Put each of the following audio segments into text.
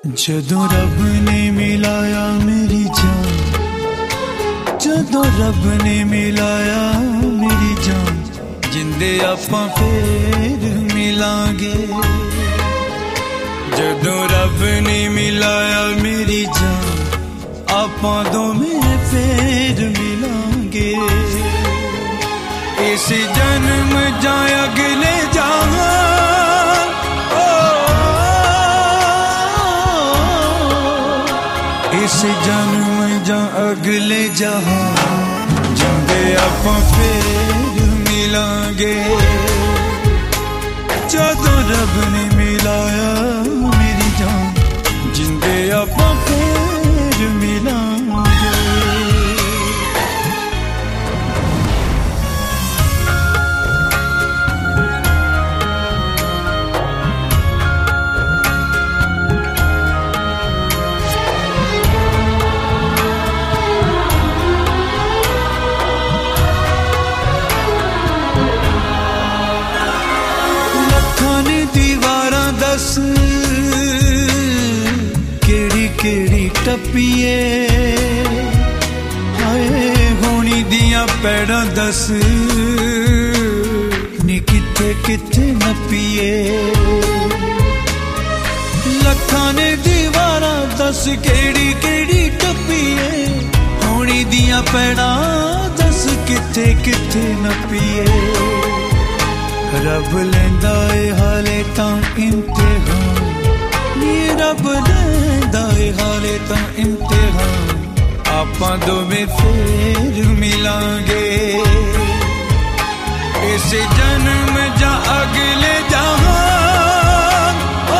जदों रब ने मिलाया मेरी जान, जदों रब ने मिलाया मेरी जान, जिंदे आपां फेर मिलांगे। जदों रब ने मिलाया मेरी जान, आपां दोवें फेर मिलांगे। इस जन्म जां अगले जहां, इस जन्म जां अगले जहां, जिंदे आपां फेर मिलांगे। जदों रब ने मिलाया मेरी जान, जिंदे आपां फेर मिलांगे। दस केड़ी केड़ी टप्पीए, हाय होनी दियां पैड़ां दस नी किथे किथे नप्पीए। लखां ने दीवारां दस केड़ी केड़ी टप्पीए, होनी दियां पैड़ां दस किथे किथे नप्पीए। रब लेंदा ए हाले तां इम्तिहान, ये रब लेंदा ए हाले तां इम्तिहान, आपां दोवें फेर मिलांगे। इस जन्म जां अगले जहां,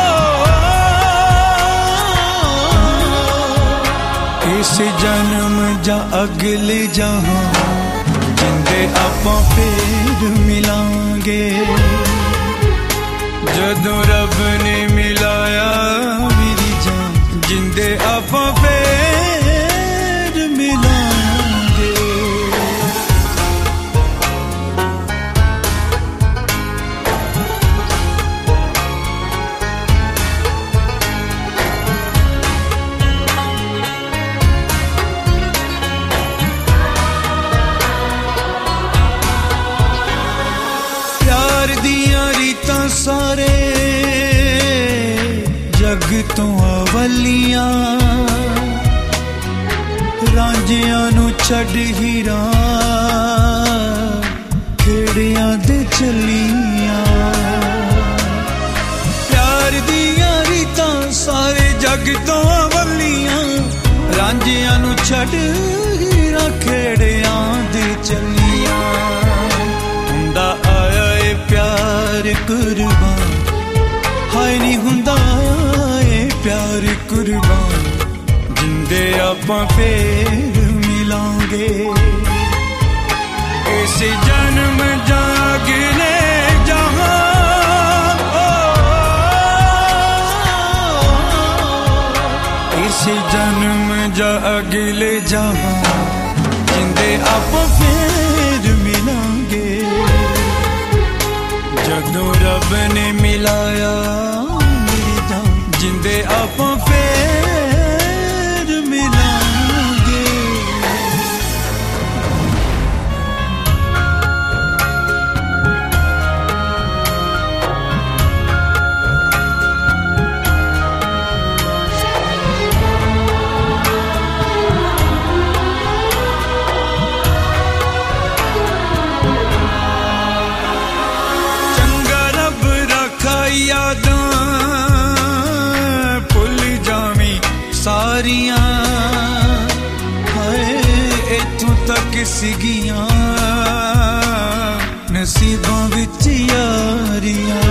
इस जन्म जां अगले जहां, जिंदे आपां फेर मिलांगे। जदों रब ने मिलाया मेरी जान, जिंदे आपां फेर मिलांगे। सारे जग तो अवलियां, रांझियां नू छड़ हीरा खेड़ियां दे चलियां। प्यार दियां रीतां सारे जग तो अवलियां, रांझियां नू छड़ हीरा खेड़ियां दे चलियां। हुंदा आया ए प्यार कुर्बान, हाय नी हुंदा ए प्यार कुर्बान, जिंदे आपां फेर मिलांगे। इस जन्म जां अगले जहां, इस जन्म जां अगले जहां, जिंदे आपां फेर मिलांगे। जदों रब ने मिलाया मेरी जान, जिंदे आपां फेर मिलांगे। यादां भुल जावी सारियां, हाय इत्थों तक सीगियां नसीबां विच यारियां।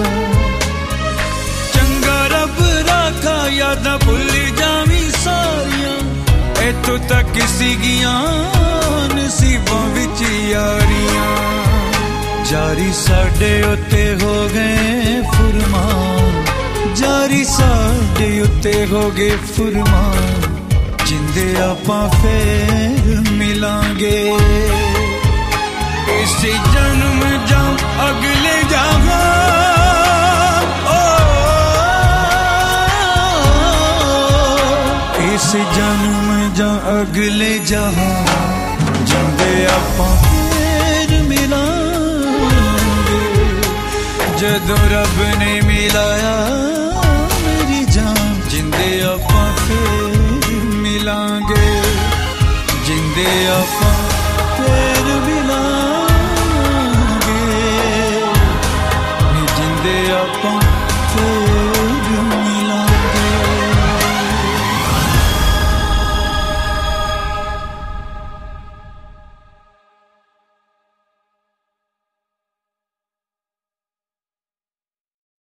चंगा रब राखा यादां भुल जावी सारियां, इत्थों तक सीगियां नसीबां विच यारियां। जारी साडे उत्ते हो गए फुरमान, जारी साडे उत्ते हो गए फुरमान, जिंदे आपां फेर मिलांगे। इस जन्म जां अगले जहां, इस जन्म जा अगले जहां जिंदे आपां फिर मिलांगे जदों रब ने मिलाया